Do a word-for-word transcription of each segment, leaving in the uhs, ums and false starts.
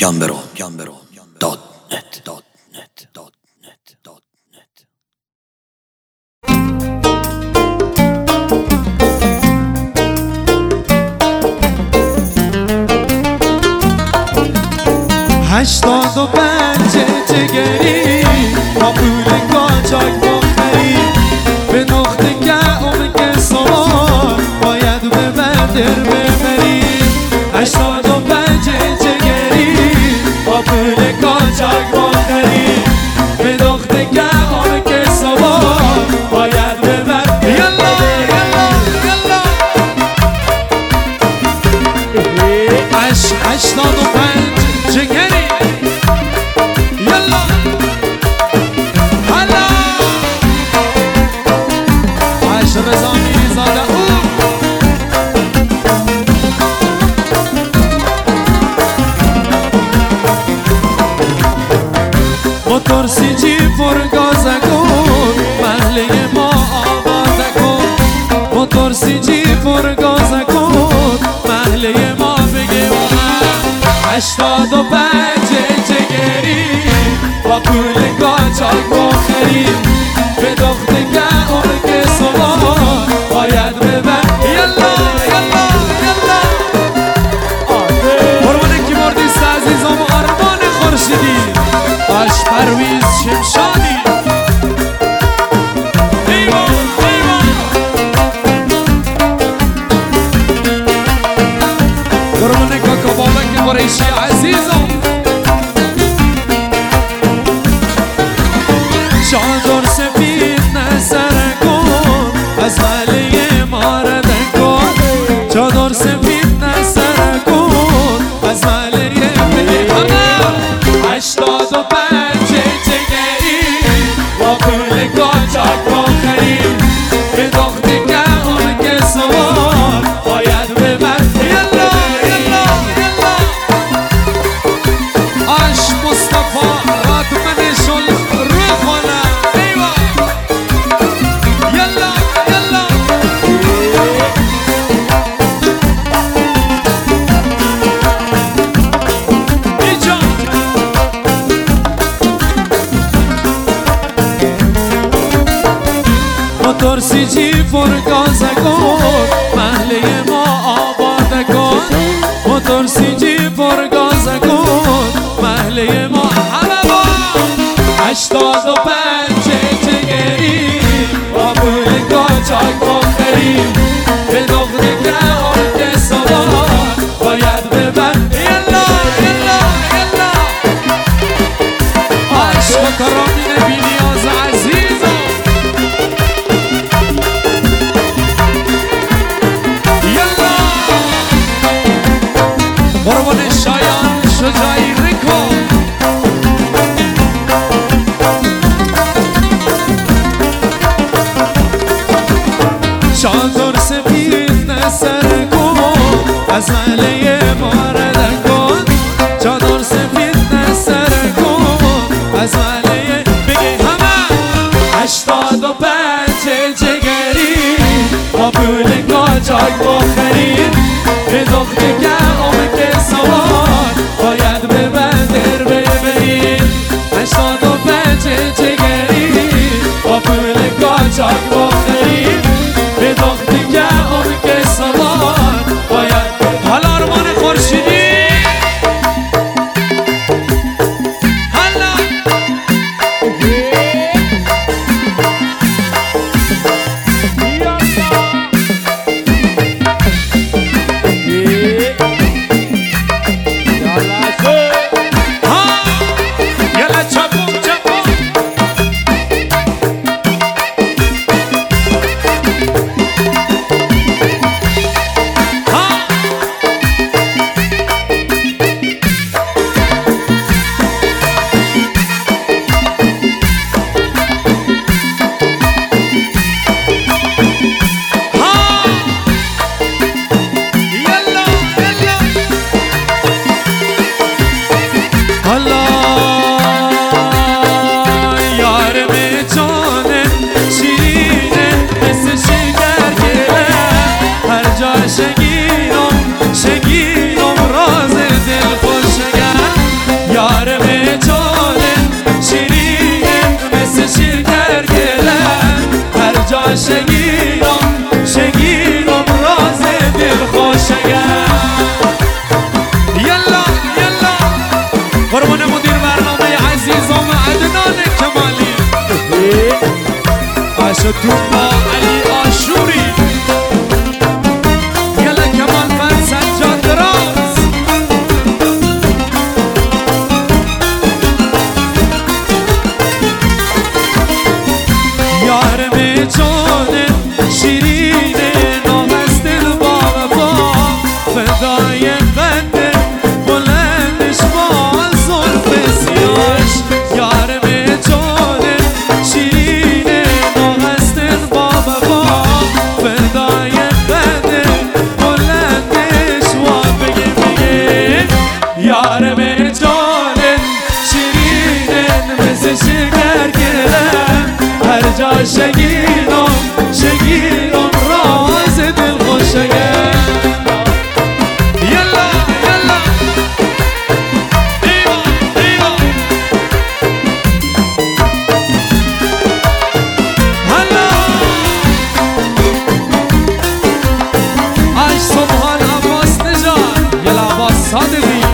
گمبرو گمبرو دات نت دات نت دات نت دات نت. هشتاد و پنج جگری با پول قاچاق بخری به نقطه که اون که سوار باید به بندر ببری. هشتاد و پنج جگری با پول قاچاق بخری به نقطه که اون که سوار باید ببری. یلا یلا یلا هش هشتاد و پنج جگری موتور سی جی پر گاز کن محله ما آباد کن. موتور سی جی پر گاز کن محله ما بگه با هم. هشتاد و پنج جگری با پول قاچاق بخری به دخته که اون که سوار باید ببر. یلا یلا یلا قربان کی مردیست عزیزم و آرمان خورشیدی آش پرویز شمشادی. ایوان ایوان قربان کاکا بابک قریشی عزیزم. چادر سفید نسر کن از محله ما رد کن. چادر سفید نسر کن از محله بگه همه. هشتاد و پنج جگری با پول قاچاق بخری به دخته که اون که سوار باید ببر. یلا یلا یلا آش مصطفی رادمن شل رو خونه. ایوان یلا یلا ایجان موتور سی جی پر گاز کن محله ما آباد کن. موتور سی جی پر گاز کن محله ما همه با. هشتاد و پنج جگری با پول قاچاق بخری به دخته که اون که سوار باید ببر. یلا یلا یلا عشق کرامین بی نیاز عزیزم. قربان شایان شجاعی ریکو چادر سفید نسر کن از محله ما رد کن. چادر سفید نسر کن از محله بگه همه. هشتاد و پنج جگری با پول قاچاق بخری به دخته که اون که سوار باید به بندر ببرید. هشتاد و پنج جگری با پول قاچاق بخری به دخته که اون که سوار باید. حالا آرمان خورشیدی عاشق تو با علی آشوری یلا کمان من سجاد دراز یارم جانه شیرینه نامست دل با وفا فدای قنده بلندش با زلف سیاش یارم جانه شیرینه نامست دل با وفا فدای قنده بلندش و بگه بگه یارم جانه شیرینه مثل شکر گرم هر جا شگیرم شگیرم راز دل خوشگه یلا یلا ایوا ایوا هلا عاش سبحان عباس نجار یلا عباس صادقی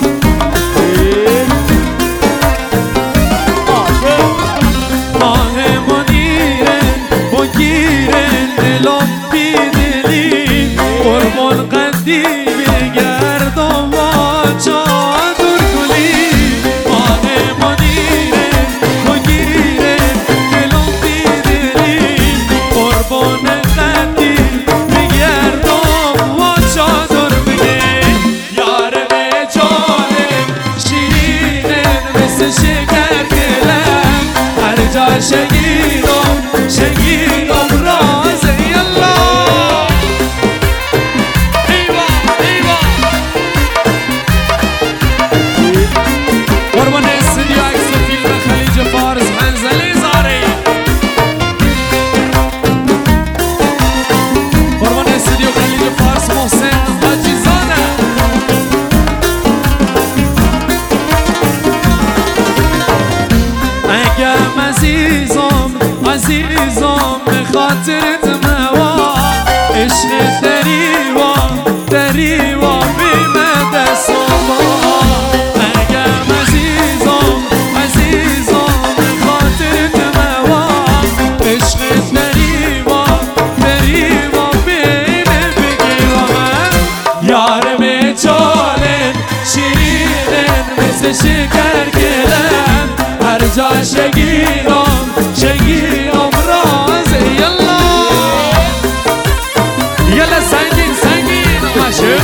قربان قدیم گردم و چادر گلی ماه منیره مگیره دلم بیدلی قربان قدیم گردم و چادر بگه یارم جانم شیرینه مثل شکر گلم هر جا شگیرم شگیرم رازه یلا عزیزم عزیزم به خاطرت موا عشق دریوا دریوا بیمه دستما اگم عزیزم عزیزم به خاطرت موا عشق دریوا دریوا بیمه بگی و من یارم جانم شیرین مثل شکر گلم هر جا شگیرم شگیرم رازه یلا یلا سنگین سنگین عاشق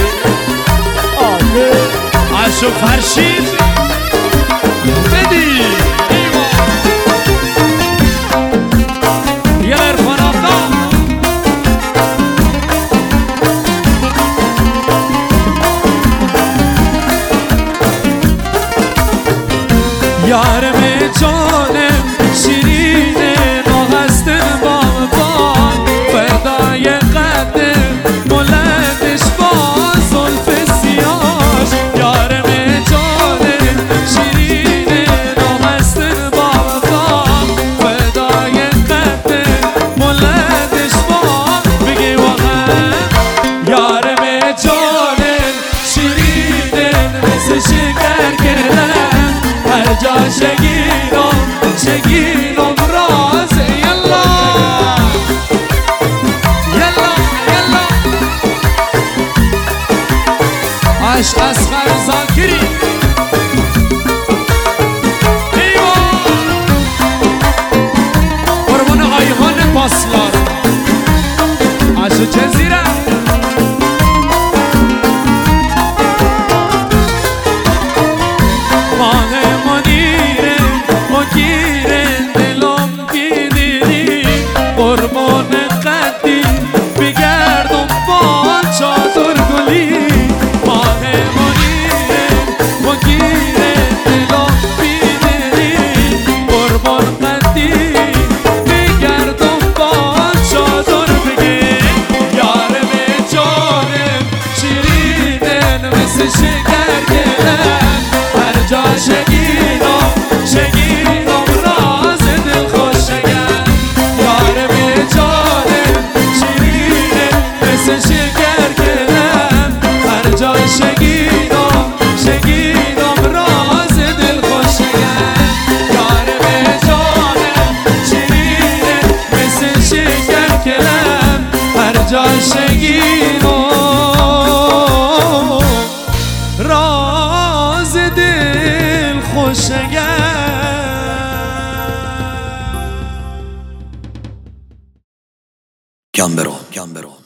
عاشق فرشید بدی ایوا یلا ارفان آقا یارم جانم شیرینه ناهست با وفا فدای قدم بلندش با زلف سیاش یارم جانم شیرینه ناهست با وفا فدای قدم بلندش با بگی واقعا یارم جانم شیرینه مثل شکر گرم هر جا شگیرم شگیرم رازه یلا یلا یلا عشق اصغر زاکری ایوا قربان آیهان پاسلار عشق جزیره ماه منیره جاشگین و راز دل خوشگه Gambero, Gambero.